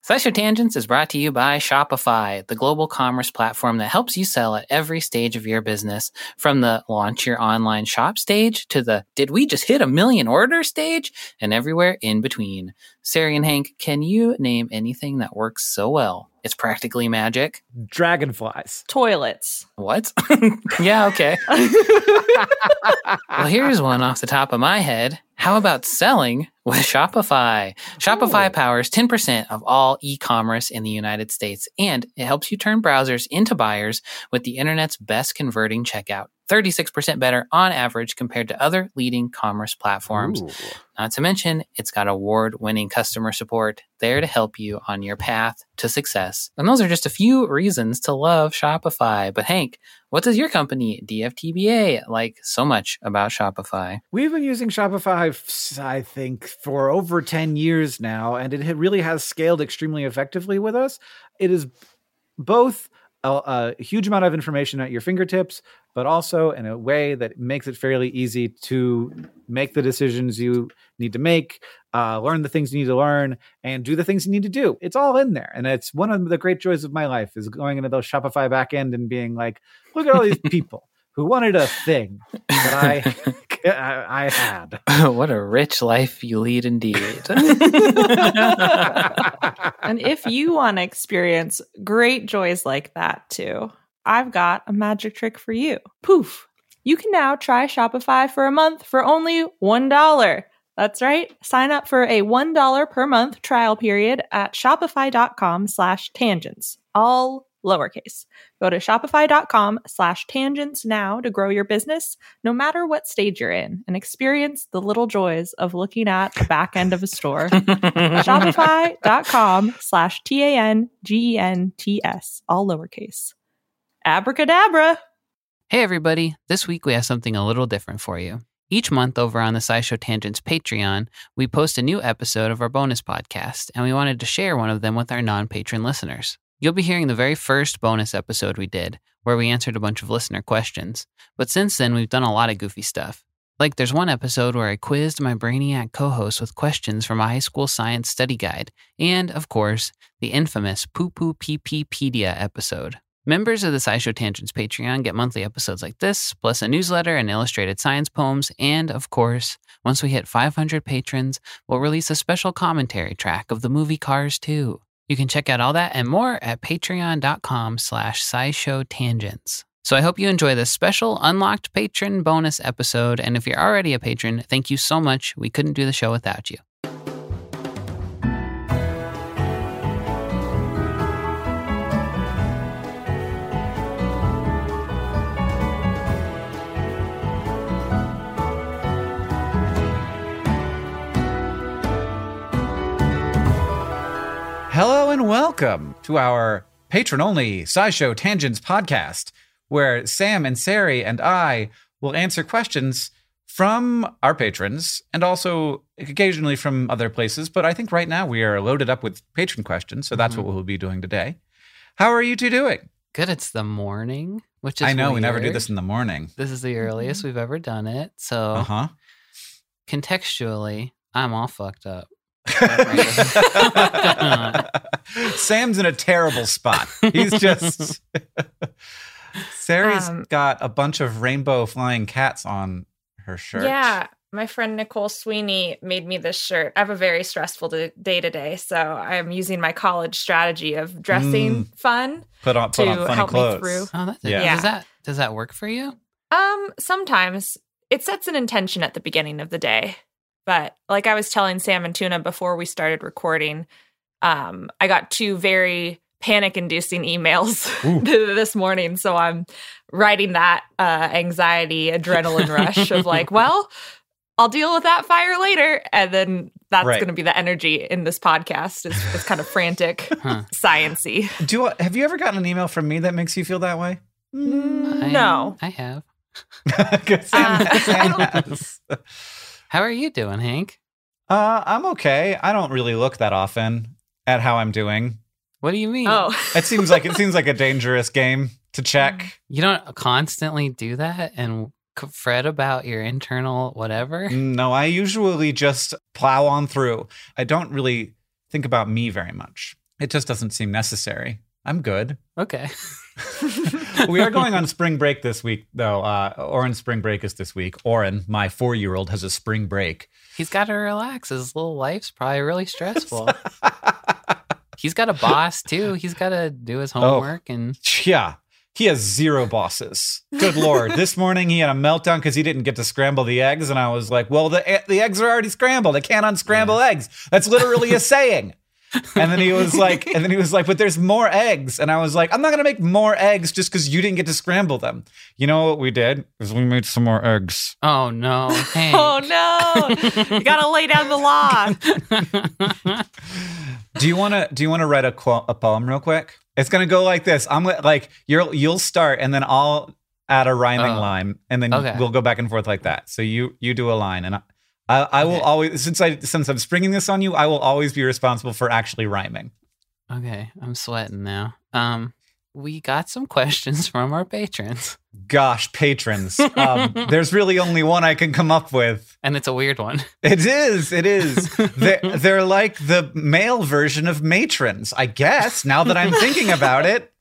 SciShow Tangents is brought to you by Shopify, the global commerce platform that helps you sell at every stage of your business, from the launch your online shop stage to the did we just hit 1 million orders stage, and everywhere in between. Sari and Hank, can you name anything that works so well it's practically magic? Dragonflies. Toilets. What? Yeah, okay. Well, here's one off the top of my head. How about selling with Shopify? Shopify powers 10% of all e-commerce in the United States, and it helps you turn browsers into buyers with the internet's best converting checkout. 36% better on average compared to other leading commerce platforms. Ooh. Not to mention, it's got award-winning customer support there to help you on your path to success. And those are just a few reasons to love Shopify. But Hank, what does your company, DFTBA, like so much about Shopify? We've been using Shopify, I think, for over 10 years now, and it really has scaled extremely effectively with us. It is both a huge amount of information at your fingertips, but also in a way that makes it fairly easy to make the decisions you need to make, learn the things you need to learn, and do the things you need to do. It's all in there. And it's one of the great joys of my life is going into those Shopify backend and being like, look at all these people who wanted a thing that I had. What a rich life you lead indeed. And if you want to experience great joys like that too, I've got a magic trick for you. Poof! You can now try Shopify for a month for only $1. That's right. Sign up for a $1 per month trial period at shopify.com/tangents. All lowercase. Go to shopify.com/tangents now to grow your business, no matter what stage you're in, and experience the little joys of looking at the back end of a store. Shopify.com/TANGENTS. All lowercase. Abracadabra. Hey everybody, this week we have something a little different for you. Each month over on the SciShow Tangents Patreon, we post a new episode of our bonus podcast, and we wanted to share one of them with our non-patron listeners. You'll be hearing the very first bonus episode we did, where we answered a bunch of listener questions. But since then, we've done a lot of goofy stuff. Like there's one episode where I quizzed my Brainiac co-host with questions from a high school science study guide, and, of course, the infamous Poo Poo PP-pedia episode. Members of the SciShow Tangents Patreon get monthly episodes like this, plus a newsletter and illustrated science poems, and, of course, once we hit 500 patrons, we'll release a special commentary track of the movie Cars 2. You can check out all that and more at patreon.com/SciShowTangents. So I hope you enjoy this special Unlocked Patron bonus episode, and if you're already a patron, thank you so much. We couldn't do the show without you. Hello and welcome to our patron-only SciShow Tangents podcast, where Sam and Sari and I will answer questions from our patrons and also occasionally from other places. But I think right now we are loaded up with patron questions, so that's what we'll be doing today. How are you two doing? Good, it's the morning, which is I know, weird. we never do this in the morning. This is the earliest we've ever done it, so contextually, I'm all fucked up. Sam's in a terrible spot. He's just... Sari's got a bunch of rainbow flying cats on her shirt. Yeah, my friend Nicole Sweeney made me this shirt. I have a very stressful day today, so I'm using my college strategy of dressing fun Put on funny help clothes. me through. Oh, that's it. Yeah. Does that work for you? Sometimes it sets an intention at the beginning of the day. But like I was telling Sam and Tuna before we started recording, I got 2 very panic-inducing emails this morning. So I'm riding that anxiety, adrenaline rush of like, well, I'll deal with that fire later. And then that's going to be the energy in this podcast. It's kind of frantic, science-y. Have you ever gotten an email from me that makes you feel that way? No. I have. Sam has. How are you doing, Hank? I'm okay. I don't really look that often at how I'm doing. What do you mean? Oh, It seems like a dangerous game to check. You don't constantly do that and fret about your internal whatever? No, I usually just plow on through. I don't really think about me very much. It just doesn't seem necessary. I'm good. Okay. We are going on spring break this week, though. Oren's spring break is this week. Oren, my 4-year-old, has a spring break. He's got to relax. His little life's probably really stressful. He's got a boss, too. He's got to do his homework. And Yeah. He has 0 bosses. Good Lord. This morning he had a meltdown because he didn't get to scramble the eggs. And I was like, well, the eggs are already scrambled. I can't unscramble eggs. That's literally a saying. And then he was like, but there's more eggs. And I was like, I'm not going to make more eggs just because you didn't get to scramble them. You know what we did? Is we made some more eggs. oh, no. Hank. Oh no! You gotta lay down the law. Do you want to write a poem real quick? It's going to go like this. I'm like, you'll start and then I'll add a rhyming line and then Okay. we'll go back and forth like that. So you do a line and I will always, since I'm springing this on you, I will always be responsible for actually rhyming. Okay. I'm sweating now. We got some questions from our patrons. Gosh, patrons. There's really only one I can come up with. And it's a weird one. It is. They're like the male version of matrons, I guess, now that I'm thinking about it.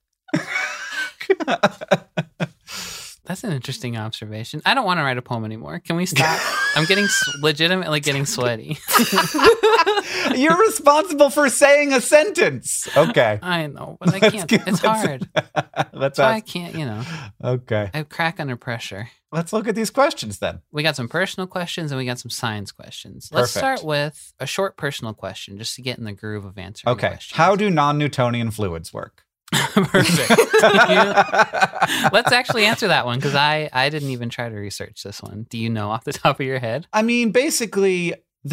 That's an interesting observation. I don't want to write a poem anymore. Can we stop? I'm legitimately getting sweaty. You're responsible for saying a sentence. Okay. I know, but I can't. It's hard. That's why I can't, Okay. I crack under pressure. Let's look at these questions then. We got some personal questions and we got some science questions. Let's Perfect. start with a short personal question just to get in the groove of answering Okay. questions. How do non-Newtonian fluids work? Perfect. Let's actually answer that one because I didn't even try to research this one. Do you know off the top of your head? I mean, basically,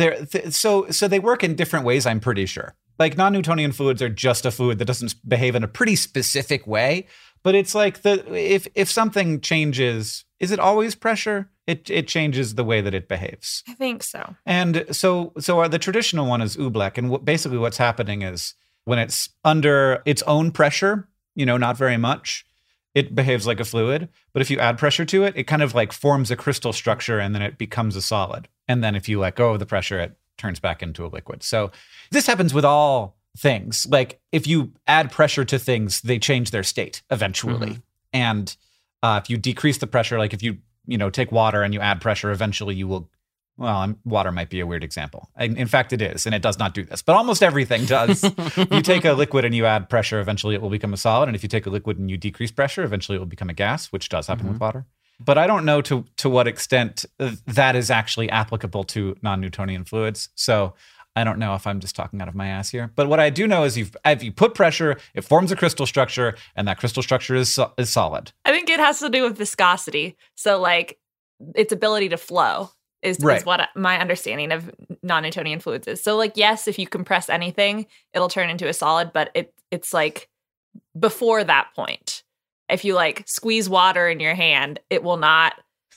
so they work in different ways, I'm pretty sure. Like non-Newtonian fluids are just a fluid that doesn't behave in a pretty specific way. But it's like if something changes, is it always pressure? It changes the way that it behaves. I think so. And so the traditional one is oobleck. And basically what's happening is when it's under its own pressure, not very much, it behaves like a fluid. But if you add pressure to it, it kind of like forms a crystal structure and then it becomes a solid. And then if you let go of the pressure, it turns back into a liquid. So this happens with all things. Like if you add pressure to things, they change their state eventually. Mm-hmm. And if you decrease the pressure, like if you take water and you add pressure, eventually you will. Well, water might be a weird example. In fact, it is, and it does not do this. But almost everything does. You take a liquid and you add pressure, eventually it will become a solid. And if you take a liquid and you decrease pressure, eventually it will become a gas, which does happen with water. But I don't know to what extent that is actually applicable to non-Newtonian fluids. So I don't know if I'm just talking out of my ass here. But what I do know is if you put pressure, it forms a crystal structure, and that crystal structure is solid. I think it has to do with viscosity. So like its ability to flow. Is what my understanding of non-Newtonian fluids is. So like, yes, if you compress anything, it'll turn into a solid, but it's like before that point. If you like squeeze water in your hand, it will not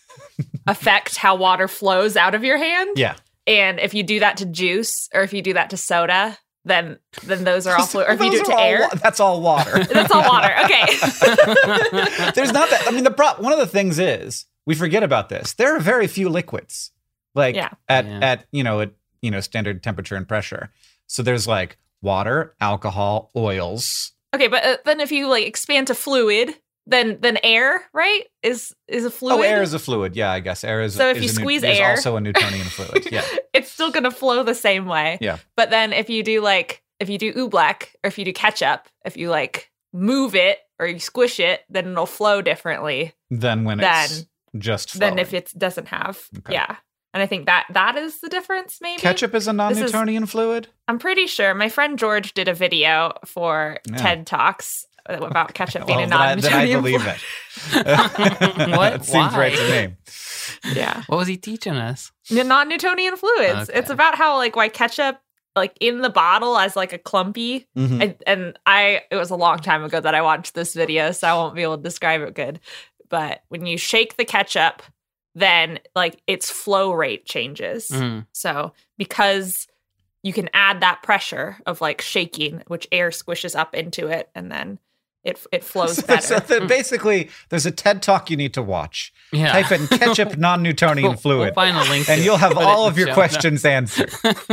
affect how water flows out of your hand. Yeah. And if you do that to juice or if you do that to soda, then those are all fluid. Or if you do it to air. That's all water. That's all water. Okay. There's not that. I mean, one of the things is we forget about this. There are very few liquids. Like at standard temperature and pressure. So there's like water, alcohol, oils. Okay, but then if you like expand to fluid, then air, right, is a fluid. Oh, air is a fluid. Yeah, I guess air is. So if you squeeze air, also a Newtonian fluid. Yeah, it's still gonna flow the same way. Yeah. But then if you do oobleck or if you do ketchup, if you like move it or you squish it, then it'll flow differently than when it's just flowing. Than if it doesn't have. Okay. Yeah. And I think that is the difference, maybe. Ketchup is a non-Newtonian fluid? I'm pretty sure. My friend George did a video for TED Talks about ketchup being a non-Newtonian fluid. Then I believe it. What? That seems right to me. Yeah. What was he teaching us? Non-Newtonian fluids. Okay. It's about how like why ketchup like in the bottle as like a clumpy. Mm-hmm. And it was a long time ago that I watched this video, so I won't be able to describe it good. But when you shake the ketchup, then like its flow rate changes. Mm. So because you can add that pressure of like shaking, which air squishes up into it, and then it flows better. Basically, there's a TED Talk you need to watch. Yeah. Type in ketchup non-Newtonian fluid. We'll find a link, and to you'll have put it all in of the your show questions answered.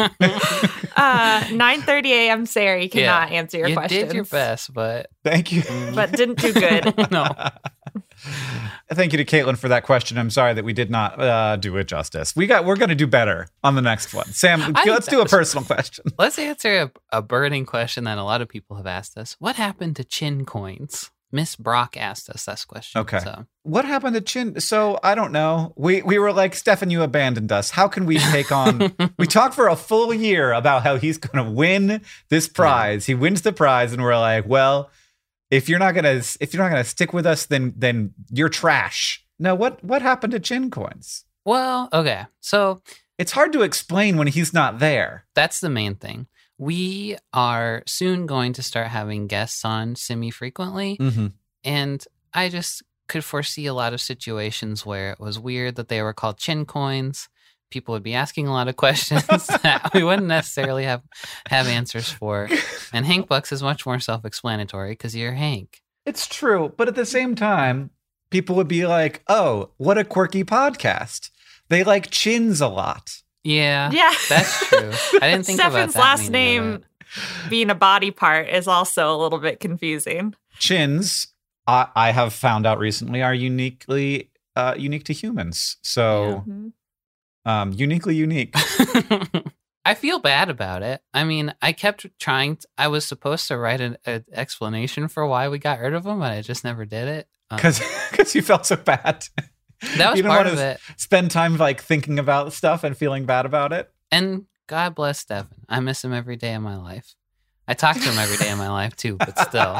9:30 a.m. Sarah cannot answer your you questions. You did your best, but Thank you. but didn't do good. no. Thank you to Caitlin for that question. I'm sorry that we did not do it justice. We're going to do better on the next one. Sam, let's do a personal question. Let's answer a burning question that a lot of people have asked us. What happened to chin coins? Miss Brock asked us this question. Okay. So. What happened to Chin? So I don't know. We were like, Stefan, you abandoned us. How can we take on? We talked for a full year about how he's going to win this prize. Yeah. He wins the prize, and we're like, well, if you're not gonna stick with us, then you're trash. No, what happened to Chin coins? Well, okay. So it's hard to explain when he's not there. That's the main thing. We are soon going to start having guests on semi-frequently, and I just could foresee a lot of situations where it was weird that they were called chin coins. People would be asking a lot of questions that we wouldn't necessarily have answers for. And Hank Bucks is much more self-explanatory because you're Hank. It's true, but at the same time, people would be like, oh, what a quirky podcast. They like chins a lot. Yeah, yeah, that's true. I didn't think about that. Stefan's last name being a body part is also a little bit confusing. Chins, I have found out recently, are unique to humans. So, uniquely unique. I feel bad about it. I mean, I kept trying. I was supposed to write an explanation for why we got rid of them, but I just never did it. Because you felt so bad. That was part of it. Spend time like thinking about stuff and feeling bad about it. And God bless Stefan. I miss him every day of my life. I talk to him every day of my life too, but still.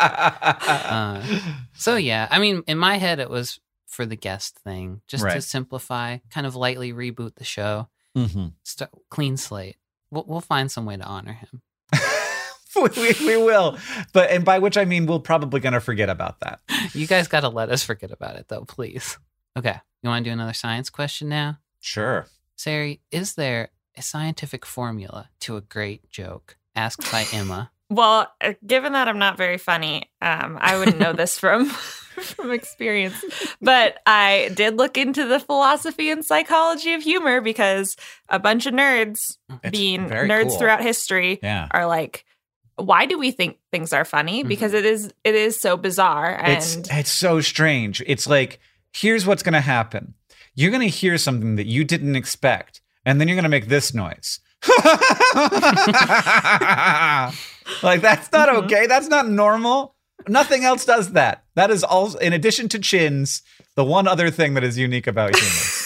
So yeah, I mean, in my head, it was for the guest thing, just to simplify, kind of lightly reboot the show, clean slate. We'll find some way to honor him. we will, and by which I mean we're probably gonna forget about that. You guys got to let us forget about it, though, please. Okay, you want to do another science question now? Sure. Sari, is there a scientific formula to a great joke? Asked by Emma. Well, given that I'm not very funny, I wouldn't know this from experience. But I did look into the philosophy and psychology of humor because a bunch of nerds, being nerds cool. throughout history, are like, why do we think things are funny? Because it is so bizarre. And it's so strange. It's like, here's what's going to happen. You're going to hear something that you didn't expect, and then you're going to make this noise. Like, that's not okay. That's not normal. Nothing else does that. That is also, in addition to chins, the one other thing that is unique about humans.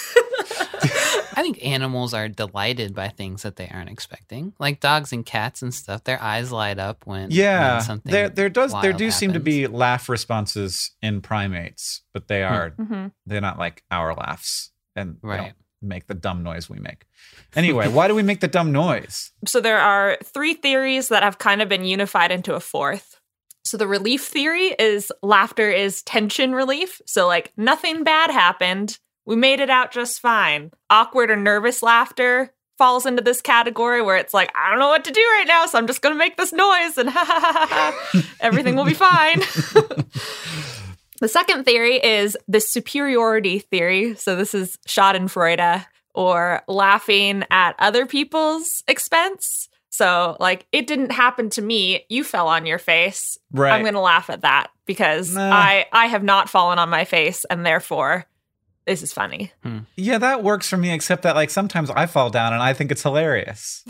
I think animals are delighted by things that they aren't expecting, like dogs and cats and stuff. Their eyes light up when something there do seem to be laugh responses in primates, but they're not like our laughs, and they don't make the dumb noise we make. Anyway, why do we make the dumb noise? So there are 3 theories that have kind of been unified into a 4th. So the relief theory is laughter is tension relief. So like nothing bad happened. We made it out just fine. Awkward or nervous laughter falls into this category where it's like, I don't know what to do right now, so I'm just going to make this noise and everything will be fine. The second theory is the superiority theory. So this is Schadenfreude, or laughing at other people's expense. So like, it didn't happen to me. You fell on your face. Right. I'm going to laugh at that because I have not fallen on my face, and therefore this is funny. Yeah, that works for me, except that like sometimes I fall down and I think it's hilarious.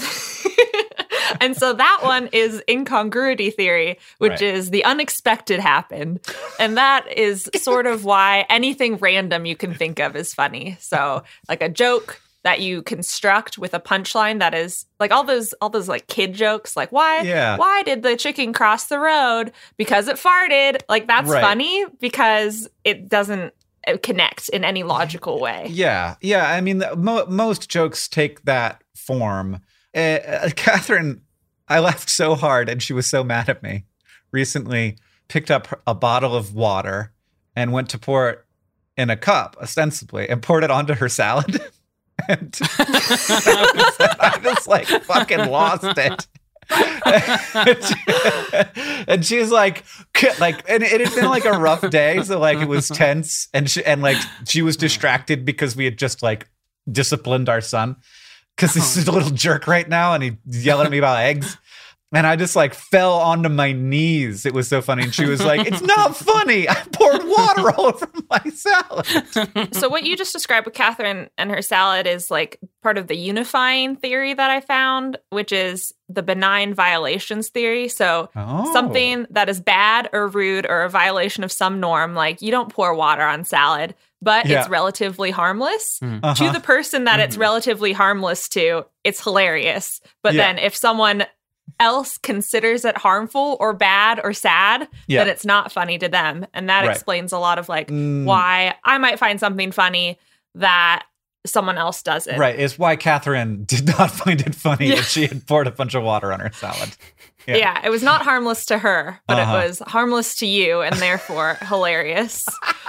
And so that one is incongruity theory, which is the unexpected happened. And that is sort of why anything random you can think of is funny. So like a joke that you construct with a punchline that is like all those like kid jokes, like why did the chicken cross the road? Because it farted. Like that's funny because it doesn't connect in any logical way. Yeah. I mean, most jokes take that form. Catherine, I laughed so hard and she was so mad at me, recently picked up a bottle of water and went to pour it in a cup, ostensibly, and poured it onto her salad. And I just like fucking lost it. And she's like, and it had been like a rough day, so like it was tense, and she was distracted because we had just like disciplined our son because he's a little jerk right now, and he's yelling at me about eggs. And I just like fell onto my knees. It was so funny. And she was like, "It's not funny. I poured water all over my salad." So what you just described with Catherine and her salad is like part of the unifying theory that I found, which is the benign violations theory. So something that is bad or rude or a violation of some norm, like you don't pour water on salad, but it's relatively harmless. To the person that it's relatively harmless to, it's hilarious. But then if someone else considers it harmful or bad or sad, then it's not funny to them. And that explains a lot of like why I might find something funny that someone else doesn't. Right. It's why Catherine did not find it funny that she had poured a bunch of water on her salad. Yeah, it was not harmless to her, but it was harmless to you and therefore hilarious.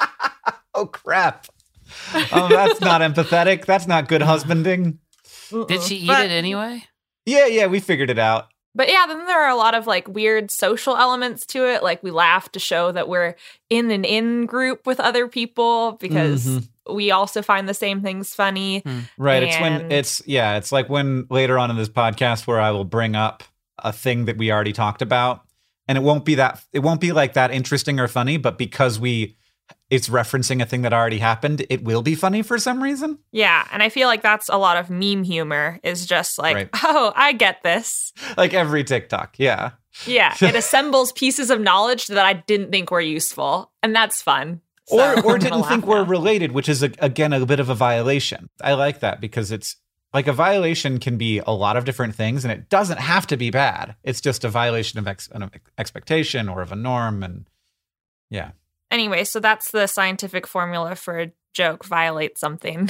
Oh, crap. That's not empathetic. That's not good husbanding. Did she eat it anyway? Yeah, we figured it out. But yeah, then there are a lot of like weird social elements to it. Like we laugh to show that we're in an in-group with other people because we also find the same things funny. Right. It's like when later on in this podcast where I will bring up a thing that we already talked about, and it won't be like that interesting or funny, but because it's referencing a thing that already happened, it will be funny for some reason. Yeah, and I feel like that's a lot of meme humor is just like, oh, I get this. Like every TikTok, yeah. Yeah, it assembles pieces of knowledge that I didn't think were useful, and that's fun. So or didn't think were related, which is, again, a bit of a violation. I like that because it's like a violation can be a lot of different things, and it doesn't have to be bad. It's just a violation of an expectation or of a norm, and yeah. Anyway, so that's the scientific formula for a joke: violate something,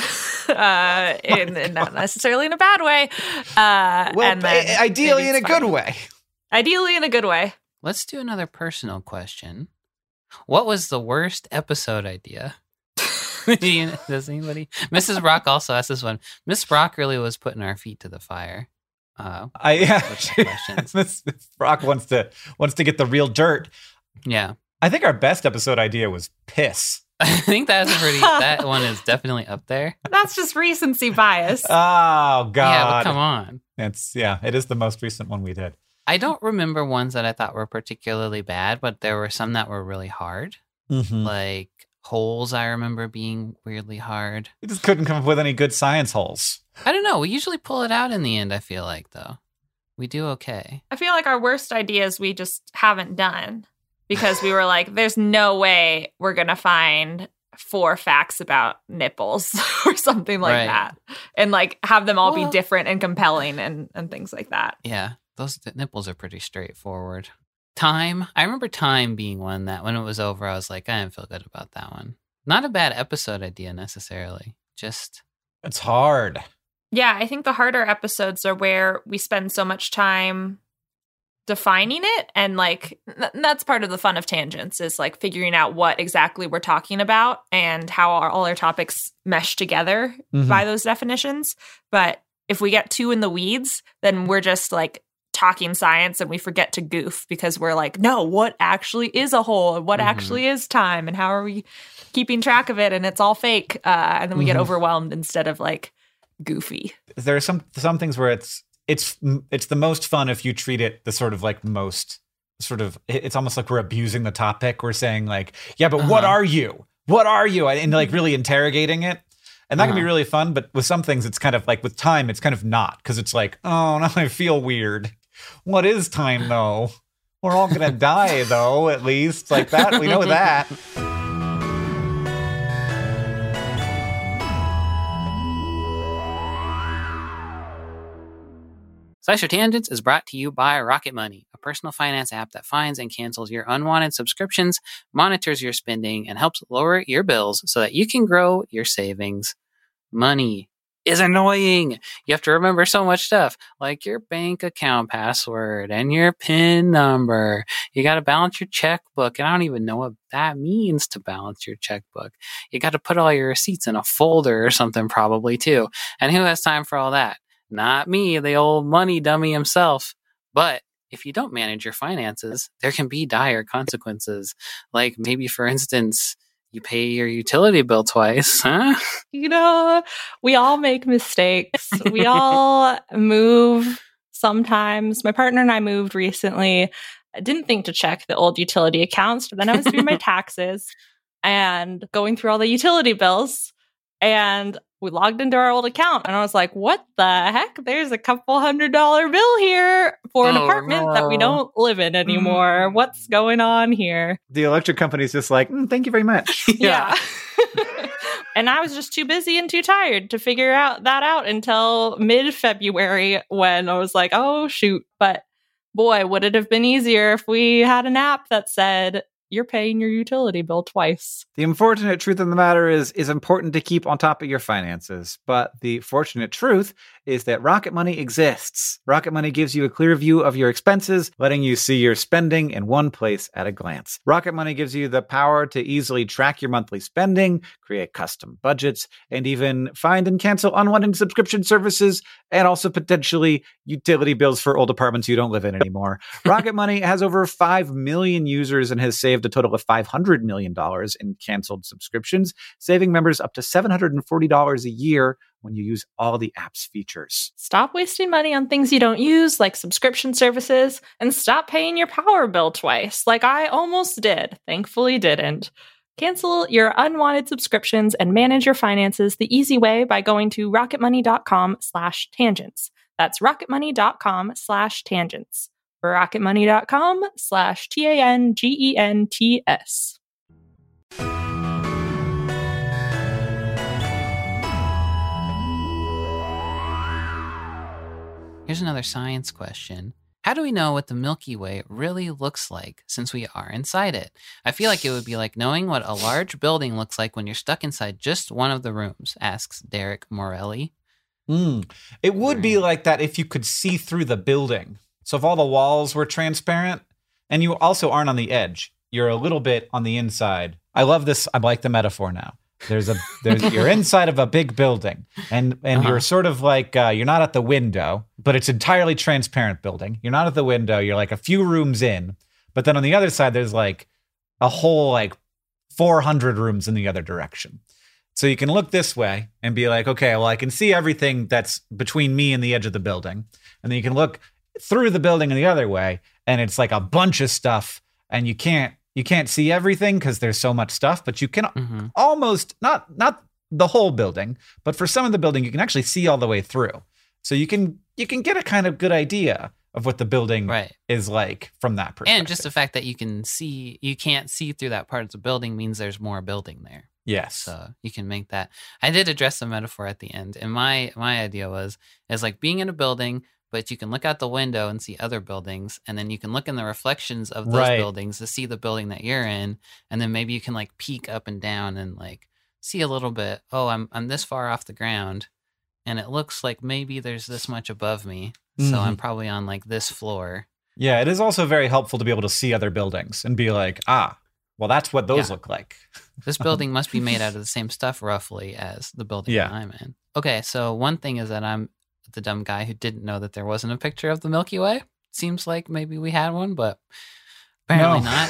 and not necessarily in a bad way. Ideally in a good way. Ideally in a good way. Let's do another personal question. What was the worst episode idea? Does anybody? Mrs. Brock also asked this one. Miss Brock really was putting our feet to the fire. Miss Brock wants to get the real dirt. Yeah. I think our best episode idea was piss. I think that one is definitely up there. That's just recency bias. Oh, God. Yeah, but come on. It is the most recent one we did. I don't remember ones that I thought were particularly bad, but there were some that were really hard. Like holes, I remember being weirdly hard. We just couldn't come up with any good science holes. I don't know. We usually pull it out in the end, I feel like, though. We do okay. I feel like our worst ideas we just haven't done. Because we were like, there's no way we're going to find 4 facts about nipples or something like that. And like have them all be different and compelling and things like that. Yeah, those nipples are pretty straightforward. Time. I remember time being one that when it was over, I was like, I didn't feel good about that one. Not a bad episode idea necessarily. Just. It's hard. Yeah, I think the harder episodes are where we spend so much time defining it, and like that's part of the fun of tangents is like figuring out what exactly we're talking about and how all our topics mesh together by those definitions. But if we get too in the weeds, then we're just like talking science and we forget to goof because we're like, no, what actually is a hole and what actually is time and how are we keeping track of it, and it's all fake, and then we get overwhelmed instead of like goofy. There are some things where it's the most fun if you treat it the sort of like most sort of, it's almost like we're abusing the topic. We're saying like, yeah, but what are you? What are you? And like really interrogating it. And that can be really fun. But with some things, it's kind of like with time, it's kind of not, because it's like, oh, now I feel weird. What is time though? We're all going to die though, at least like that. We know that. SciShow Tangents is brought to you by Rocket Money, a personal finance app that finds and cancels your unwanted subscriptions, monitors your spending, and helps lower your bills so that you can grow your savings. Money is annoying. You have to remember so much stuff, like your bank account password and your PIN number. You got to balance your checkbook, and I don't even know what that means to balance your checkbook. You got to put all your receipts in a folder or something probably too. And who has time for all that? Not me, the old money dummy himself. But if you don't manage your finances, there can be dire consequences. Like maybe, for instance, you pay your utility bill twice, huh? You know, we all make mistakes. We all move sometimes. My partner and I moved recently. I didn't think to check the old utility accounts, but then I was doing my taxes and going through all the utility bills. And we logged into our old account and I was like, what the heck? There's a couple $100 bill here for an apartment that we don't live in anymore. What's going on here? The electric company's just like, thank you very much. Yeah. And I was just too busy and too tired to figure that out until mid-February when I was like, oh, shoot. But boy, would it have been easier if we had an app that said, you're paying your utility bill twice. The unfortunate truth of the matter is important to keep on top of your finances. But the fortunate truth is that Rocket Money exists. Rocket Money gives you a clear view of your expenses, letting you see your spending in one place at a glance. Rocket Money gives you the power to easily track your monthly spending, create custom budgets, and even find and cancel unwanted subscription services, and also potentially utility bills for old apartments you don't live in anymore. Rocket Money has over 5 million users and has saved a total of $500 million in canceled subscriptions, saving members up to $740 a year when you use all the app's features. Stop wasting money on things you don't use, like subscription services, and stop paying your power bill twice, like I almost did. Thankfully didn't. Cancel your unwanted subscriptions and manage your finances the easy way by going to rocketmoney.com/tangents. That's rocketmoney.com/tangents. rocketmoney.com/TANGENTS. Here's another science question. How do we know what the Milky Way really looks like since we are inside it? I feel like it would be like knowing what a large building looks like when you're stuck inside just one of the rooms, asks Derek Morelli. It would be like that if you could see through the building. So if all the walls were transparent and you also aren't on the edge, you're a little bit on the inside. I love this. I like the metaphor now. You're inside of a big building and you're sort of like, you're not at the window, but it's entirely transparent building. You're not at the window. You're like a few rooms in, but then on the other side, there's like a whole, like 400 rooms in the other direction. So you can look this way and be like, okay, well, I can see everything that's between me and the edge of the building. And then you can look through the building in the other way and it's like a bunch of stuff and you can't see everything because there's so much stuff, but you can almost not the whole building, but for some of the building, you can actually see all the way through. So you can get a kind of good idea of what the building is like from that perspective. And just the fact that you can't see through that part of the building means there's more building there. Yes. So you can make that. I did address the metaphor at the end. And my idea is like being in a building, but you can look out the window and see other buildings. And then you can look in the reflections of those buildings to see the building that you're in. And then maybe you can like peek up and down and like see a little bit. Oh, I'm this far off the ground. And it looks like maybe there's this much above me. So I'm probably on like this floor. Yeah, it is also very helpful to be able to see other buildings and be like, well, that's what those look like. This building must be made out of the same stuff roughly as the building that I'm in. Okay, so one thing is that I'm the dumb guy who didn't know that there wasn't a picture of the Milky Way. Seems like maybe we had one, but apparently not.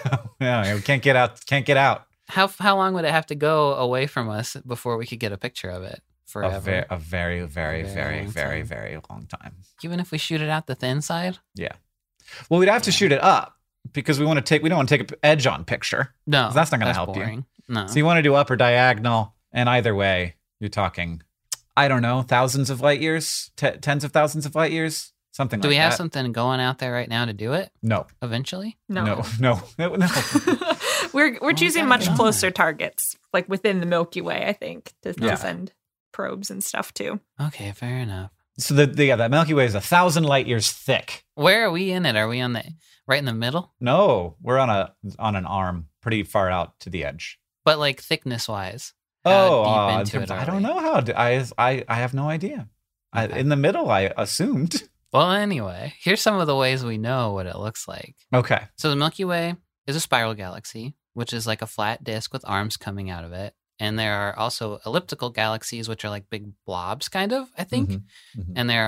No, we can't get out. How long would it have to go away from us before we could get a picture of it? Forever. A very, very, very, very, very long time. Even if we shoot it out the thin side? Yeah. Well, we'd have to shoot it up because we don't want to take an edge on picture. No. That's not going to help boring. You. No. So you want to do up or diagonal, and either way, you're talking, I don't know, thousands of light years, tens of thousands of light years, something like that. Do we have something going out there right now to do it? No. Eventually? No. We're choosing much closer targets, like within the Milky Way, I think, to send probes and stuff too. Okay, fair enough. So that Milky Way is 1,000 light years thick. Where are we in it? Are we on right in the middle? No, we're on an arm, pretty far out to the edge. But like thickness wise. I don't know how. I have no idea. Okay. In the middle, I assumed. Well, anyway, here's some of the ways we know what it looks like. Okay. So the Milky Way is a spiral galaxy, which is like a flat disk with arms coming out of it. And there are also elliptical galaxies, which are like big blobs, kind of, I think. And there are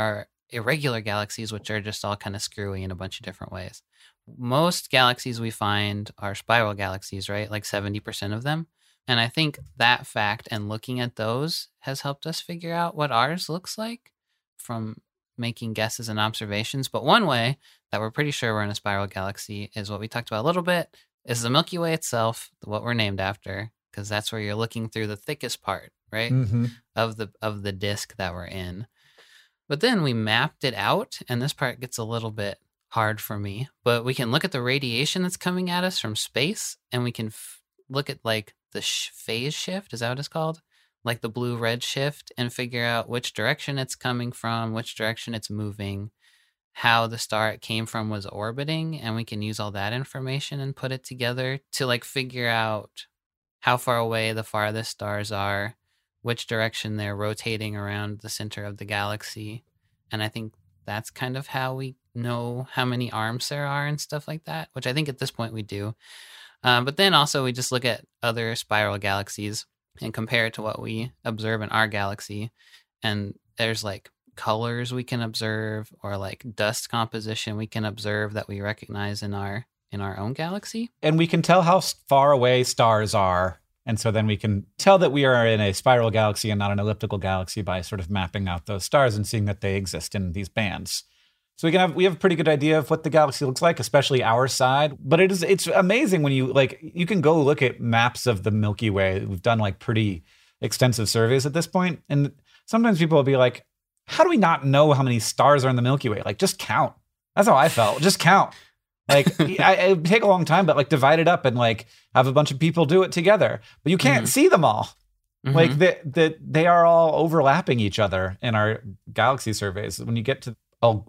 irregular galaxies, which are just all kind of screwy in a bunch of different ways. Most galaxies we find are spiral galaxies, right? Like 70% of them. And I think that fact and looking at those has helped us figure out what ours looks like from making guesses and observations. But one way that we're pretty sure we're in a spiral galaxy is what we talked about a little bit, is the Milky Way itself, what we're named after, because that's where you're looking through the thickest part, right? Mm-hmm. Of the disk that we're in. But then we mapped it out, and this part gets a little bit hard for me, but we can look at the radiation that's coming at us from space, and we can look at like the phase shift, is that what it's called? Like the blue-red shift, and figure out which direction it's coming from, which direction it's moving, how the star it came from was orbiting, and we can use all that information and put it together to like figure out how far away the farthest stars are, which direction they're rotating around the center of the galaxy. And I think that's kind of how we know how many arms there are and stuff like that, which I think at this point we do. But then also we just look at other spiral galaxies and compare it to what we observe in our galaxy. And there's like colors we can observe, or like dust composition we can observe that we recognize in our own galaxy. And we can tell how far away stars are. And so then we can tell that we are in a spiral galaxy and not an elliptical galaxy by sort of mapping out those stars and seeing that they exist in these bands. So we have a pretty good idea of what the galaxy looks like, especially our side. But it's amazing when you can go look at maps of the Milky Way. We've done like pretty extensive surveys at this point. And sometimes people will be like, how do we not know how many stars are in the Milky Way? Like, just count. That's how I felt. Just count. Like, it would take a long time, but like divide it up and like have a bunch of people do it together. But you can't see them all. Mm-hmm. Like they are all overlapping each other in our galaxy surveys. When you get to a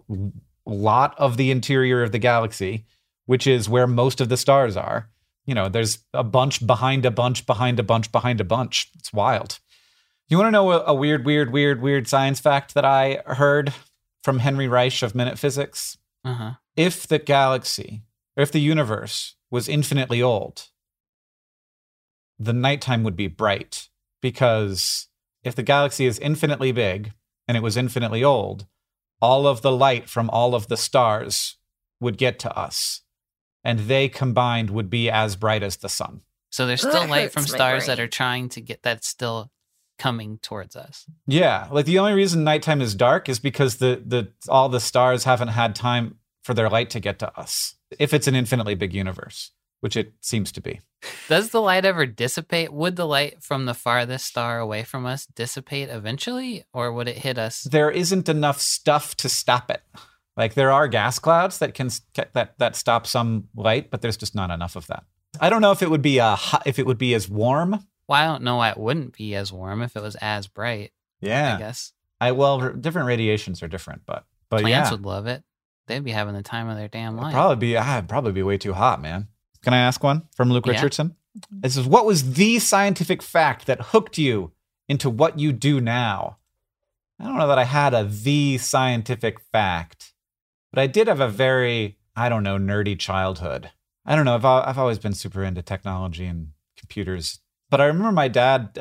lot of the interior of the galaxy, which is where most of the stars are, there's a bunch behind a bunch behind a bunch behind a bunch. It's wild. You want to know a weird science fact that I heard from Henry Reich of Minute Physics? Uh-huh. If the galaxy, or if the universe was infinitely old, the nighttime would be bright, because if the galaxy is infinitely big and it was infinitely old, all of the light from all of the stars would get to us, and they combined would be as bright as the sun. So there's still light from stars that are trying to get, that's still coming towards us. Yeah, like the only reason nighttime is dark is because all the stars haven't had time for their light to get to us. If it's an infinitely big universe, which it seems to be. Does the light ever dissipate? Would the light from the farthest star away from us dissipate eventually, or would it hit us? There isn't enough stuff to stop it. Like, there are gas clouds that can that stop some light, but there's just not enough of that. I don't know if it would be as warm. Well, I don't know why it wouldn't be as warm if it was as bright. Yeah, I guess. Different radiations are different, but plants would love it. They'd be having the time of their damn life. I'd probably be way too hot, man. Can I ask one from Luke Richardson? This is, what was the scientific fact that hooked you into what you do now? I don't know that I had the scientific fact, but I did have a very, nerdy childhood. I don't know. I've always been super into technology and computers, but I remember my dad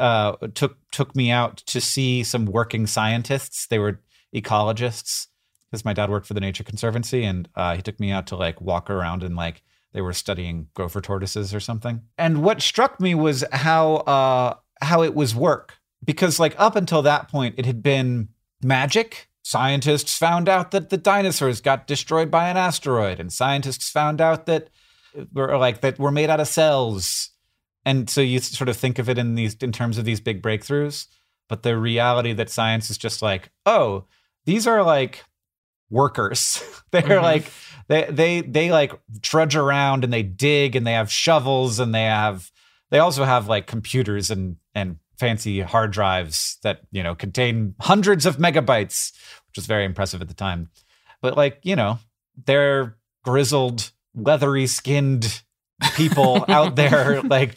took me out to see some working scientists. They were ecologists, because my dad worked for the Nature Conservancy, and he took me out to like walk around and like they were studying gopher tortoises or something. And what struck me was how it was work, because like up until that point it had been magic. Scientists found out that the dinosaurs got destroyed by an asteroid, and scientists found out that we're made out of cells. And so you sort of think of it in terms of these big breakthroughs, but the reality that science is just like, oh, these are like workers. They're like they like trudge around and they dig and they have shovels and they also have like computers and fancy hard drives that contain hundreds of megabytes, which was very impressive at the time. But like they're grizzled, leathery skinned people out there like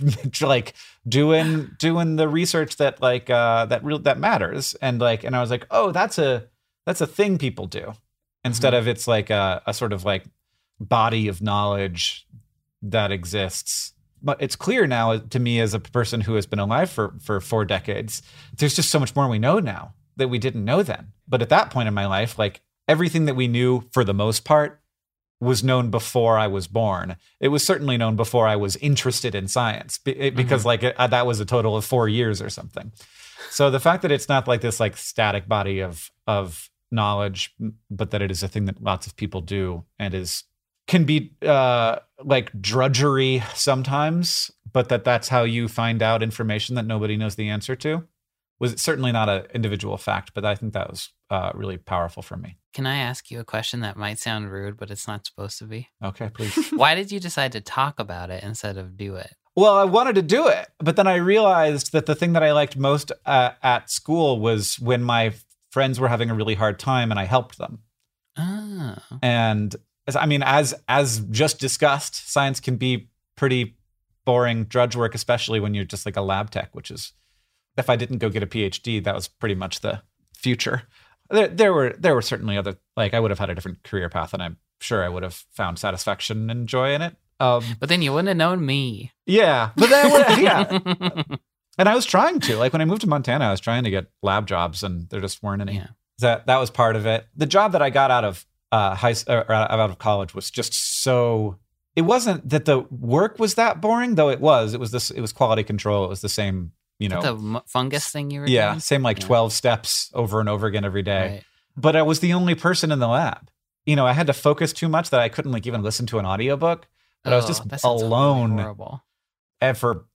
doing the research that that matters. And I was like, oh, that's a thing people do. Instead of it's like a sort of like body of knowledge that exists. But it's clear now to me, as a person who has been alive for 4 decades, there's just so much more we know now that we didn't know then. But at that point in my life, like everything that we knew for the most part was known before I was born. It was certainly known before I was interested in science because that was a total of 4 years or something. So the fact that it's not like this like static body of knowledge, but that it is a thing that lots of people do and can be like drudgery sometimes, but that's how you find out information that nobody knows the answer to, was certainly not an individual fact, but I think that was really powerful for me. Can I ask you a question that might sound rude, but it's not supposed to be? Okay, please. Why did you decide to talk about it instead of do it? Well, I wanted to do it, but then I realized that the thing that I liked most at school was when my friends were having a really hard time and I helped them. Oh. And as just discussed, science can be pretty boring drudge work, especially when you're just like a lab tech, which is, if I didn't go get a PhD, that was pretty much the future. There were certainly other, like I would have had a different career path and I'm sure I would have found satisfaction and joy in it. But then you wouldn't have known me. Yeah, but then, yeah. And I was trying to, like when I moved to Montana, I was trying to get lab jobs and there just weren't any. Yeah. That was part of it. The job that I got out of out of college was just so. It wasn't that the work was that boring, though. It was quality control. It was the same, the fungus thing you were doing? Doing? Same 12 steps over and over again every day. Right. But I was the only person in the lab. I had to focus too much that I couldn't even listen to an audiobook. But I was just alone for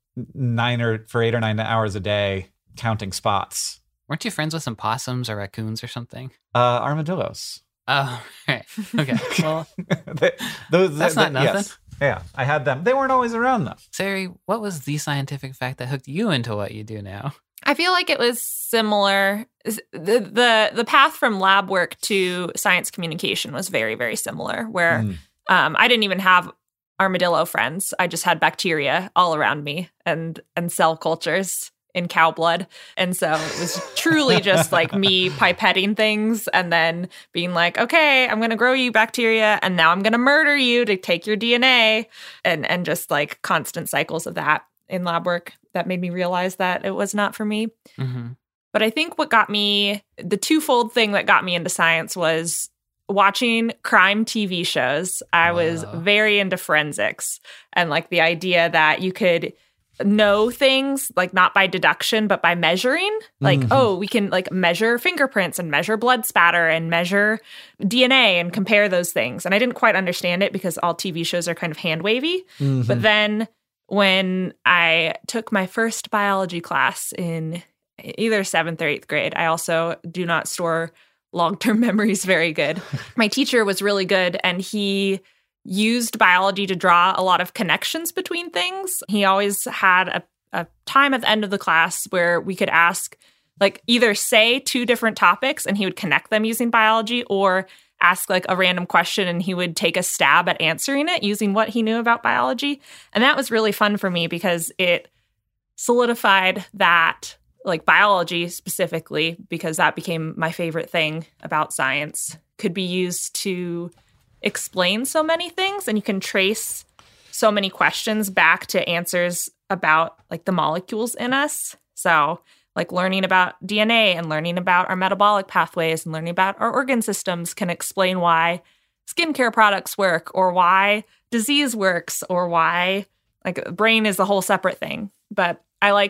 8 or 9 hours a day counting spots. Weren't you friends with some possums or raccoons or something? Armadillos. Oh, right. Okay. Well, that's not nothing. Yes. Yeah, I had them. They weren't always around though. Sari, what was the scientific fact that hooked you into what you do now? I feel like it was similar. The path from lab work to science communication was very, very similar, where I didn't even have armadillo friends. I just had bacteria all around me and cell cultures in cow blood. And so it was truly just like me pipetting things and then being like, okay, I'm going to grow you bacteria and now I'm going to murder you to take your DNA and just like constant cycles of that in lab work that made me realize that it was not for me. Mm-hmm. But I think what got me, the twofold thing that got me into science was watching crime TV shows. I was very into forensics and like the idea that you could know things like not by deduction, but by measuring. Like, we can like measure fingerprints and measure blood spatter and measure DNA and compare those things. And I didn't quite understand it because all TV shows are kind of hand wavy. But then when I took my first biology class in either 7th or 8th grade, I also do not store long-term memories very good. My teacher was really good and he used biology to draw a lot of connections between things. He always had a time at the end of the class where we could ask, like either say 2 different topics and he would connect them using biology, or ask like a random question and he would take a stab at answering it using what he knew about biology. And that was really fun for me because it solidified that like biology specifically, because that became my favorite thing about science, could be used to explain so many things, and you can trace so many questions back to answers about like the molecules in us. So like learning about DNA and learning about our metabolic pathways and learning about our organ systems can explain why skincare products work, or why disease works, or why like brain is a whole separate thing. But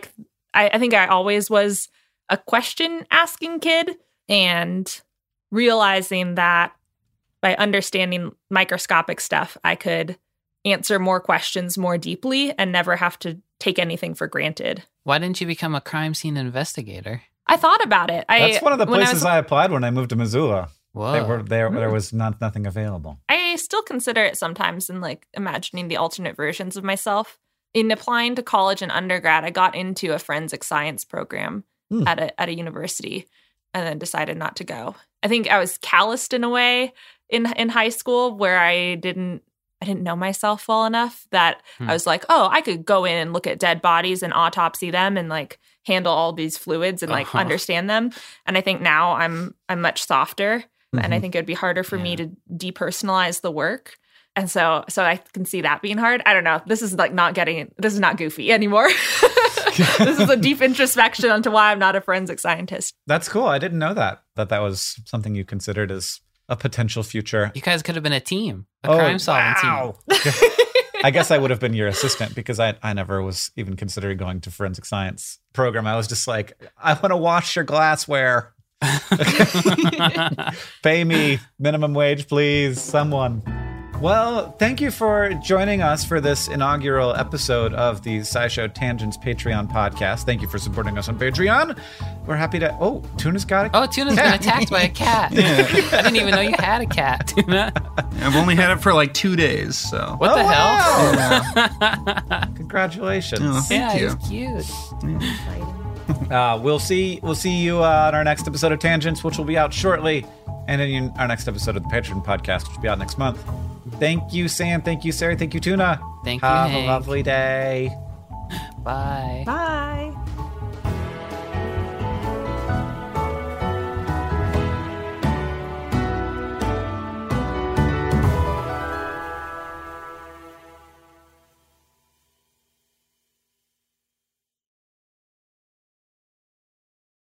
I think I always was a question asking kid, and realizing that by understanding microscopic stuff, I could answer more questions more deeply and never have to take anything for granted. Why didn't you become a crime scene investigator? I thought about it. That's one of the places I applied when I moved to Missoula. Whoa. There was nothing available. I still consider it sometimes in like imagining the alternate versions of myself. In applying to college and undergrad, I got into a forensic science program at a university and then decided not to go. I think I was calloused in a way in high school where I didn't know myself well enough that I was like, oh, I could go in and look at dead bodies and autopsy them and like handle all these fluids and like understand them. And I think now I'm much softer, and I think it'd be harder for me to depersonalize the work. And so I can see that being hard. I don't know. This is not goofy anymore. This is a deep introspection onto why I'm not a forensic scientist. That's cool. I didn't know that was something you considered as a potential future. You guys could have been a team, a crime-solving team. I guess I would have been your assistant because I never was even considering going to forensic science program. I was just like, I want to wash your glassware. Pay me minimum wage, please, someone. Well, thank you for joining us for this inaugural episode of the SciShow Tangents Patreon podcast. Thank you for supporting us on Patreon. We're happy to... Oh, Tuna's got it. Oh, Tuna's been attacked by a cat. Yeah. I didn't even know you had a cat, Tuna. I've only had it for like 2 days, so. What the hell? Yeah. Congratulations. Oh, thank you. He's cute. We'll see you on our next episode of Tangents, which will be out shortly, and in our next episode of the Patreon podcast, which will be out next month. Thank you, Sam. Thank you, Sarah. Thank you, Tuna. Thank you, Have Hank. a lovely day. Bye. Bye.